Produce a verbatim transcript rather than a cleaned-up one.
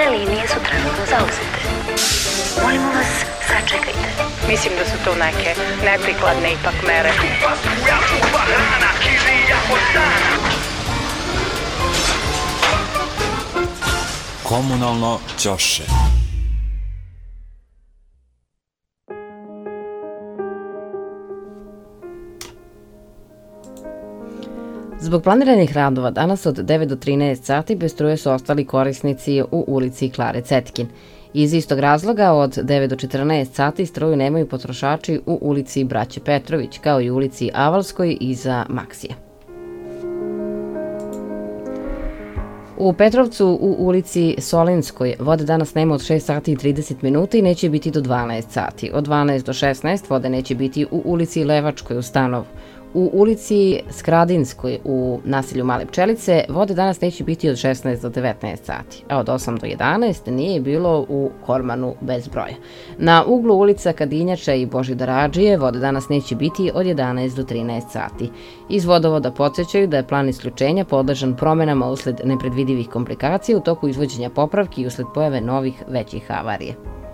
linije su trenutno zauzete. Molimo vas, sačekajte. Mislim da su to neke neprikladne ipak mere. Komunalno ćoše. Zbog planiranih radova danas od devet do trinaest sati bez struje su ostali korisnici u ulici Klare Cetkin. Iz istog razloga od devet do četrnaest sati struju nemaju potrošači u ulici Braće Petrović, kao i ulici Avalskoj iza Maksija. U Petrovcu u ulici Solinskoj vode danas nema od šest sati i trideset minuta i neće biti do dvanaest sati. Od dvanaest do šesnaest vode neće biti u ulici Levačkoj u Stanovu. U ulici Skradinskoj u naselju Male Pčelice vode danas neće biti od šesnaest do devetnaest sati, a od osam do jedanaest nije bilo u Kormanu bez broja. Na uglu ulica Kadinjača i Božidara Adžije vode danas neće biti od jedanaest do trinaest sati. Iz vodovoda podsjećaju da je plan isključenja podležan promenama usled nepredvidivih komplikacija u toku izvođenja popravki i usled pojave novih većih havarija.